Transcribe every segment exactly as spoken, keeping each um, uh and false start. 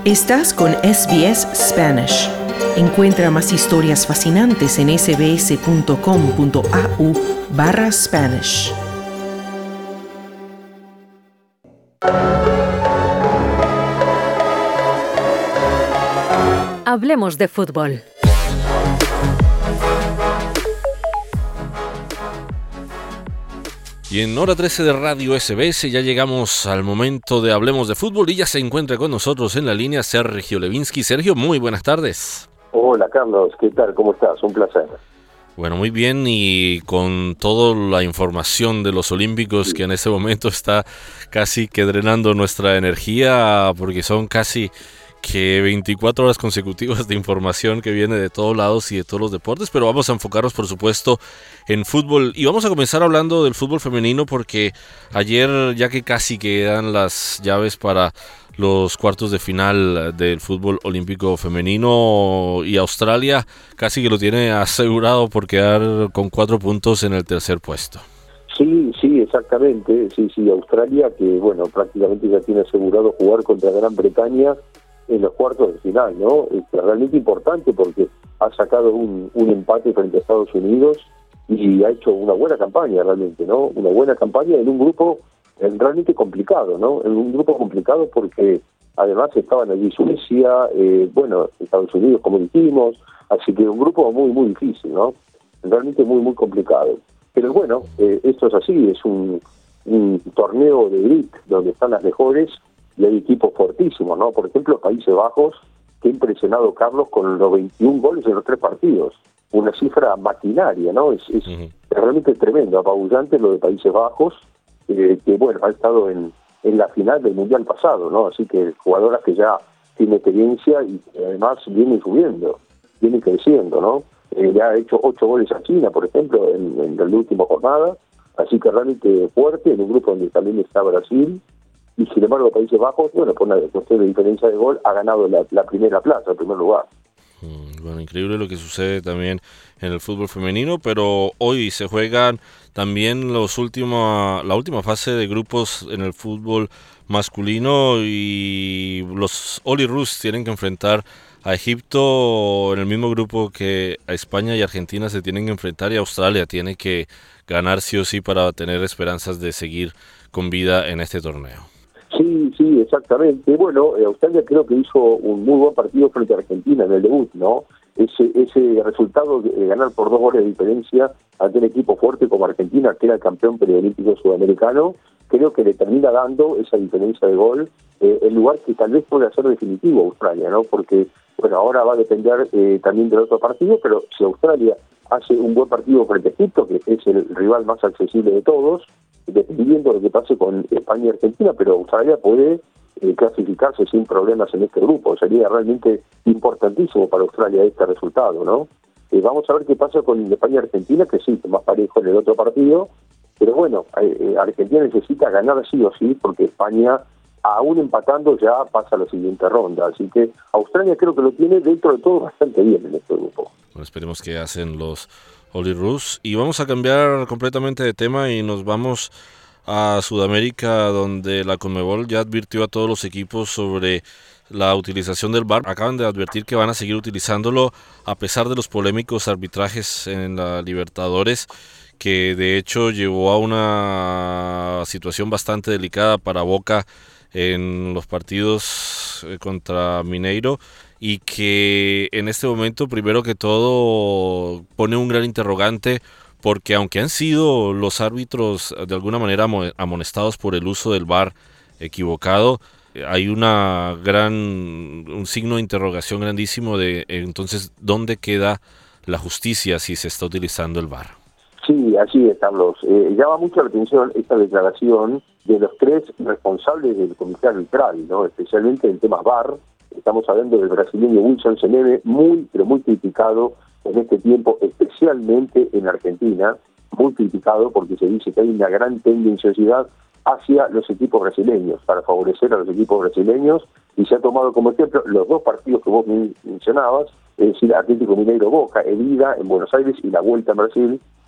Estás con S B S Spanish. Encuentra más historias fascinantes en sbs.com.au barra Spanish. Hablemos de fútbol. Y en hora trece de Radio S B S ya llegamos al momento de Hablemos de Fútbol y ya se encuentra con nosotros en la línea Sergio Levinsky. Sergio, muy buenas tardes. Hola Carlos, ¿qué tal? ¿Cómo estás? Un placer. Bueno, muy bien, y con toda la información de los Olímpicos, que en este momento está casi que drenando nuestra energía, porque son casi que veinticuatro horas consecutivas de información que viene de todos lados y de todos los deportes, pero vamos a enfocarnos por supuesto en fútbol y vamos a comenzar hablando del fútbol femenino porque ayer, ya que casi quedan las llaves para los cuartos de final del fútbol olímpico femenino, y Australia casi que lo tiene asegurado por quedar con cuatro puntos en el tercer puesto. Sí, sí, exactamente, sí, sí, Australia que bueno, prácticamente ya tiene asegurado jugar contra Gran Bretaña en los cuartos de final, ¿no? Es realmente importante porque ha sacado un, un empate frente a Estados Unidos y ha hecho una buena campaña realmente, ¿no? Una buena campaña en un grupo realmente complicado, ¿no? En un grupo complicado porque además estaban allí Suecia, eh, bueno, Estados Unidos, como dijimos, así que un grupo muy, muy difícil, ¿no? Realmente muy, muy complicado. Pero bueno, eh, esto es así, es un, un torneo de elite donde están las mejores y hay equipos fortísimos, ¿no? Por ejemplo, Países Bajos, que ha impresionado Carlos con los veintiún goles en los tres partidos. Una cifra maquinaria, ¿no? Es, es uh-huh. realmente tremendo, apabullante lo de Países Bajos, eh, que bueno, ha estado en, en la final del Mundial pasado, ¿no? Así que jugadoras que ya tienen experiencia y además vienen subiendo, vienen creciendo, ¿no? Eh, ya ha hecho ocho goles a China, por ejemplo, en, en la última jornada, así que realmente fuerte, en un grupo donde también está Brasil. Y sin embargo Países Bajos, bueno, por una cuestión de diferencia de gol, ha ganado la, la primera plaza, el primer lugar. Bueno, increíble lo que sucede también en el fútbol femenino, pero hoy se juegan también los última, la última fase de grupos en el fútbol masculino y los Olyroos tienen que enfrentar a Egipto en el mismo grupo que a España y Argentina se tienen que enfrentar, y Australia tiene que ganar sí o sí para tener esperanzas de seguir con vida en este torneo. Sí, sí, exactamente. Bueno, Australia creo que hizo un muy buen partido frente a Argentina en el debut, ¿no? Ese ese resultado de ganar por dos goles de diferencia ante un equipo fuerte como Argentina, que era el campeón preolímpico sudamericano, creo que le termina dando esa diferencia de gol eh, el lugar que tal vez pueda ser definitivo Australia, ¿no? Porque, bueno, ahora va a depender eh, también del otro partido, pero si Australia hace un buen partido frente a Egipto, que es el rival más accesible de todos, dependiendo de lo que pase con España y Argentina, pero Australia puede eh, clasificarse sin problemas en este grupo. Sería realmente importantísimo para Australia este resultado, ¿no? Eh, vamos a ver qué pasa con España y Argentina, que sí, más parejo en el otro partido, pero bueno, eh, Argentina necesita ganar sí o sí, porque España, aún empatando, ya pasa a la siguiente ronda. Así que Australia creo que lo tiene dentro de todo bastante bien en este grupo. Bueno, esperemos que hacen los Olyroos. Y vamos a cambiar completamente de tema y nos vamos a Sudamérica, donde la Conmebol ya advirtió a todos los equipos sobre la utilización del V A R. Acaban de advertir que van a seguir utilizándolo a pesar de los polémicos arbitrajes en la Libertadores, que de hecho llevó a una situación bastante delicada para Boca en los partidos contra Mineiro, y que en este momento, primero que todo, pone un gran interrogante, porque aunque han sido los árbitros de alguna manera amonestados por el uso del V A R equivocado, hay una gran un signo de interrogación grandísimo de entonces dónde queda la justicia si se está utilizando el V A R. Sí, así es, Carlos. Eh, llama mucho la atención esta declaración de los tres responsables del comité arbitral, ¿no? Especialmente en temas V A R. Estamos hablando del brasileño Wilson Seneme, muy, pero muy criticado en este tiempo, especialmente en Argentina, muy criticado porque se dice que hay una gran tendenciosidad hacia los equipos brasileños, para favorecer a los equipos brasileños, y se ha tomado como ejemplo los dos partidos que vos mencionabas, es decir, Atlético Mineiro Boca, el ida en Buenos Aires y la vuelta en Brasil,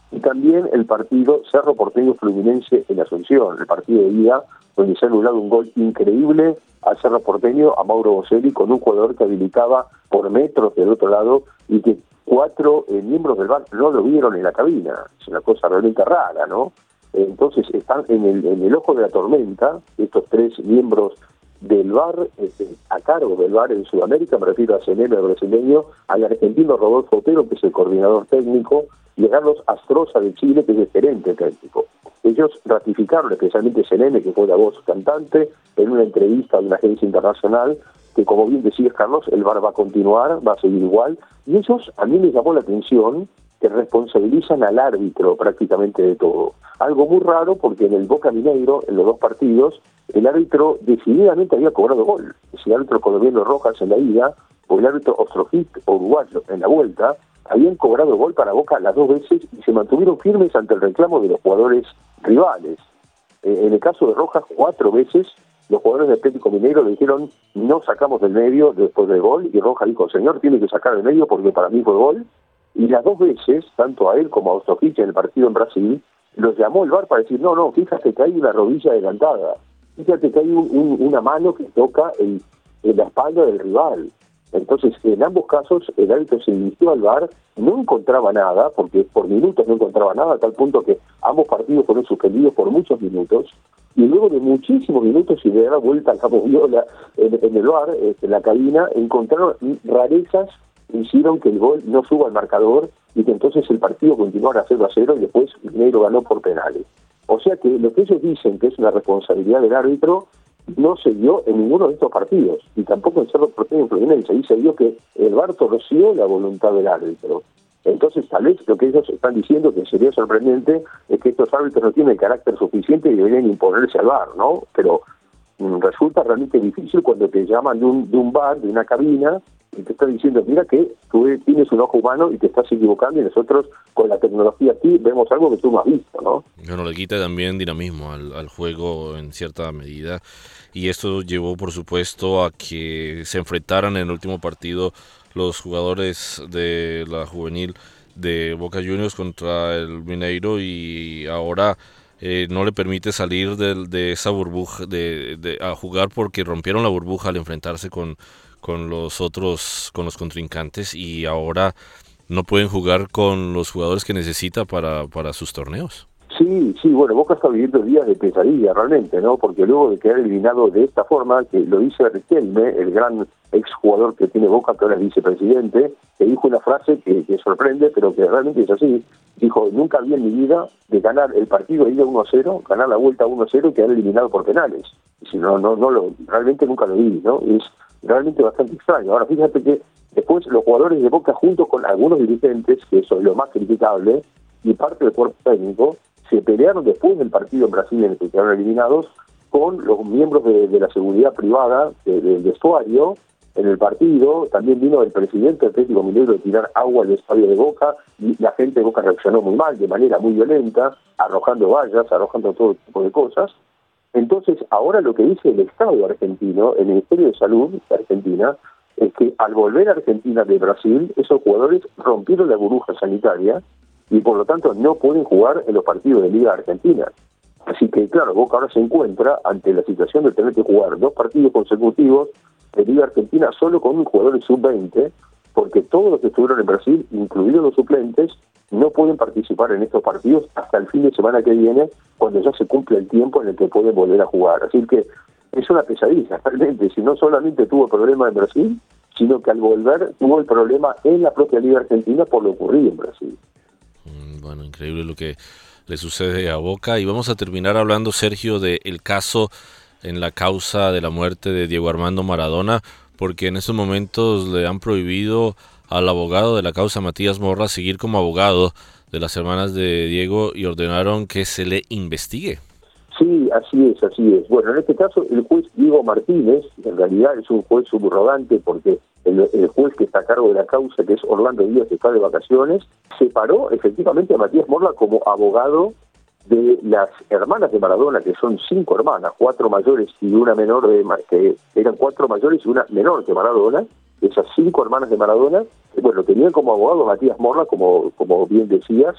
y también el partido Cerro Porteño Fluminense en Asunción, el partido de ida, donde se ha anulado un gol increíble a Cerro Porteño, a Mauro Boselli, con un jugador que habilitaba por metros del otro lado y que cuatro eh, miembros del V A R no lo vieron en la cabina. Es una cosa realmente rara, ¿no? Entonces están en el, en el ojo de la tormenta estos tres miembros del V A R, este, a cargo del V A R en Sudamérica, me refiero a C N M, el brasileño, al argentino Rodolfo Otero, que es el coordinador técnico, y a Carlos Astroza de Chile, que es el gerente técnico. Ellos ratificaron, especialmente C N M, que fue la voz cantante, en una entrevista de una agencia internacional, que como bien decía Carlos, el V A R va a continuar, va a seguir igual, y ellos, a mí me llamó la atención, que responsabilizan al árbitro prácticamente de todo. Algo muy raro porque en el Boca Mineiro, en los dos partidos, el árbitro decididamente había cobrado gol. Es el árbitro colombiano Rojas en la ida, o el árbitro Ostrojit uruguayo en la vuelta, habían cobrado gol para Boca las dos veces y se mantuvieron firmes ante el reclamo de los jugadores rivales. Eh, en el caso de Rojas, cuatro veces los jugadores de Atlético Mineiro le dijeron no sacamos del medio después del gol, y Rojas dijo, señor, tiene que sacar del medio porque para mí fue gol. Y las dos veces, tanto a él como a Ostrojit en el partido en Brasil, los llamó el V A R para decir, no, no, fíjate que hay una rodilla adelantada, fíjate que hay un, un, una mano que toca el, en la espalda del rival. Entonces, en ambos casos, el árbitro se dirigió al V A R, no encontraba nada, porque por minutos no encontraba nada, a tal punto que ambos partidos fueron suspendidos por muchos minutos, y luego de muchísimos minutos y de dar vuelta al campo viola en, en el V A R, en la cabina, encontraron rarezas que hicieron que el gol no suba al marcador y que entonces el partido continuara cero a cero y después Mineiro ganó por penales. O sea que lo que ellos dicen que es una responsabilidad del árbitro no se dio en ninguno de estos partidos, y tampoco en Cerro Porteño Fluminense. Ahí se vio que el V A R torció la voluntad del árbitro. Entonces, tal vez lo que ellos están diciendo, que sería sorprendente, es que estos árbitros no tienen el carácter suficiente y deberían imponerse al V A R, ¿no? Pero mmm, resulta realmente difícil cuando te llaman de un, de un V A R, de una cabina, y te están diciendo, mira que tú tienes un ojo humano y te estás equivocando, y nosotros con la tecnología aquí vemos algo que tú no has visto, ¿no? Bueno, le quita también dinamismo al, al juego en cierta medida, y esto llevó por supuesto a que se enfrentaran en el último partido los jugadores de la juvenil de Boca Juniors contra el Mineiro, y ahora eh, no le permite salir de, de esa burbuja de, de, a jugar, porque rompieron la burbuja al enfrentarse con, con los otros, con los contrincantes, y ahora no pueden jugar con los jugadores que necesita para, para sus torneos. Sí, sí, bueno, Boca está viviendo días de pesadilla realmente, ¿no? Porque luego de quedar eliminado de esta forma, que lo dice Riquelme, el gran exjugador que tiene Boca, que ahora es vicepresidente, que dijo una frase que, que sorprende, pero que realmente es así. Dijo, nunca vi en mi vida de ganar el partido de ida uno a cero, ganar la vuelta uno a cero y quedar eliminado por penales. Si no, no, no lo, realmente nunca lo vi, ¿no? Es realmente bastante extraño. Ahora, fíjate que después los jugadores de Boca, junto con algunos dirigentes, que eso es lo más criticable, y parte del cuerpo técnico, se pelearon después del partido en Brasil en el que quedaron eliminados con los miembros de, de la seguridad privada de, del vestuario en el partido. También vino el presidente del Atlético Mineiro de tirar agua al estadio de Boca, y la gente de Boca reaccionó muy mal, de manera muy violenta, arrojando vallas, arrojando todo tipo de cosas. Entonces, ahora lo que dice el Estado argentino, el Ministerio de Salud de Argentina, es que al volver a Argentina de Brasil, esos jugadores rompieron la burbuja sanitaria y por lo tanto no pueden jugar en los partidos de Liga Argentina. Así que claro, Boca ahora se encuentra ante la situación de tener que jugar dos partidos consecutivos de Liga Argentina solo con jugadores sub veinte, porque todos los que estuvieron en Brasil, incluidos los suplentes, no pueden participar en estos partidos hasta el fin de semana que viene, cuando ya se cumple el tiempo en el que pueden volver a jugar. Así que es una pesadilla, realmente. Si no solamente tuvo problemas en Brasil, sino que al volver tuvo el problema en la propia Liga Argentina por lo ocurrido en Brasil. Bueno, increíble lo que le sucede a Boca. Y vamos a terminar hablando, Sergio, del caso en la causa de la muerte de Diego Armando Maradona, porque en estos momentos le han prohibido al abogado de la causa, Matías Morra, seguir como abogado de las hermanas de Diego, y ordenaron que se le investigue. Sí, así es, así es. Bueno, en este caso el juez Diego Martínez, en realidad es un juez subrogante porque el, el juez que está a cargo de la causa, que es Orlando Díaz, que está de vacaciones, separó efectivamente a Matías Morra como abogado de las hermanas de Maradona, que son cinco hermanas, cuatro mayores y una menor, de que eran cuatro mayores y una menor que Maradona. Esas cinco hermanas de Maradona, bueno, tenían como abogado a Matías Morra, como, como bien decías,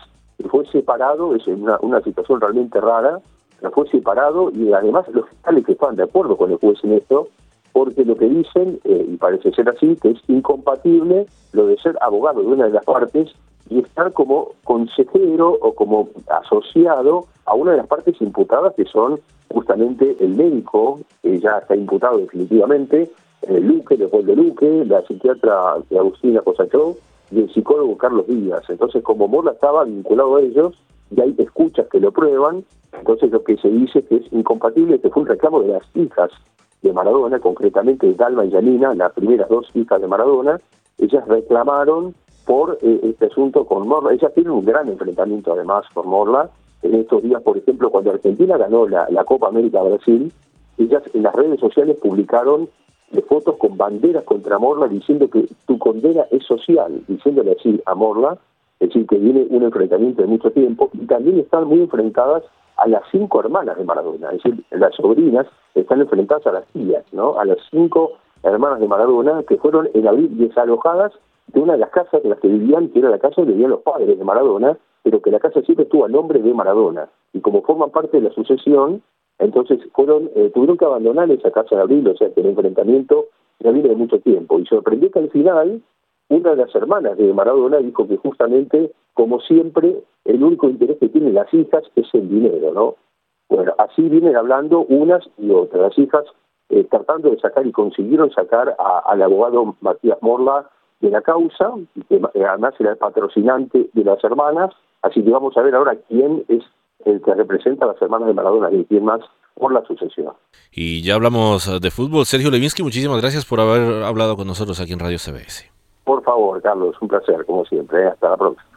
fue separado, es una, una situación realmente rara, pero fue separado y además los fiscales que estaban de acuerdo con el juez en esto, porque lo que dicen, eh, y parece ser así, que es incompatible lo de ser abogado de una de las partes y estar como consejero o como asociado a una de las partes imputadas, que son justamente el médico, que ya está imputado definitivamente, eh, Luque, Leopoldo Luque, la psiquiatra Agustina Cosachó y el psicólogo Carlos Díaz. Entonces, como Morla estaba vinculado a ellos, y hay escuchas que lo prueban, entonces lo que se dice que es incompatible, que fue un reclamo de las hijas de Maradona, concretamente Dalma y Janina, las primeras dos hijas de Maradona. Ellas reclamaron por eh, este asunto con Morla. Ellas tienen un gran enfrentamiento además con Morla. En estos días, por ejemplo, cuando Argentina ganó la, la Copa América Brasil, ellas en las redes sociales publicaron de fotos con banderas contra Morla diciendo que tu condena es social, diciéndole así a Morla, es decir, que viene un enfrentamiento de mucho tiempo, y también están muy enfrentadas a las cinco hermanas de Maradona, es decir, las sobrinas están enfrentadas a las tías, ¿no? A las cinco hermanas de Maradona que fueron en abril desalojadas de una de las casas de las que vivían, que era la casa donde vivían los padres de Maradona, pero que la casa siempre estuvo a nombre de Maradona, y como forman parte de la sucesión, entonces fueron eh, tuvieron que abandonar esa casa de abril, o sea que el enfrentamiento ya viene de mucho tiempo, y sorprendió que al final una de las hermanas de Maradona dijo que justamente, como siempre, el único interés que tienen las hijas es el dinero, ¿no? Bueno, así vienen hablando unas y otras. Las hijas eh, tratando de sacar y consiguieron sacar a, al abogado Matías Morla de la causa, que además era el patrocinante de las hermanas, así que vamos a ver ahora quién es el que representa a las hermanas de Maradona y quién más por la sucesión. Y ya hablamos de fútbol. Sergio Levinsky, muchísimas gracias por haber hablado con nosotros aquí en Radio C B S. Por favor, Carlos, un placer, como siempre. Hasta la próxima.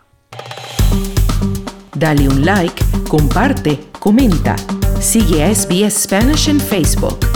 Dale un like, comparte, comenta. Sigue a S B S Spanish en Facebook.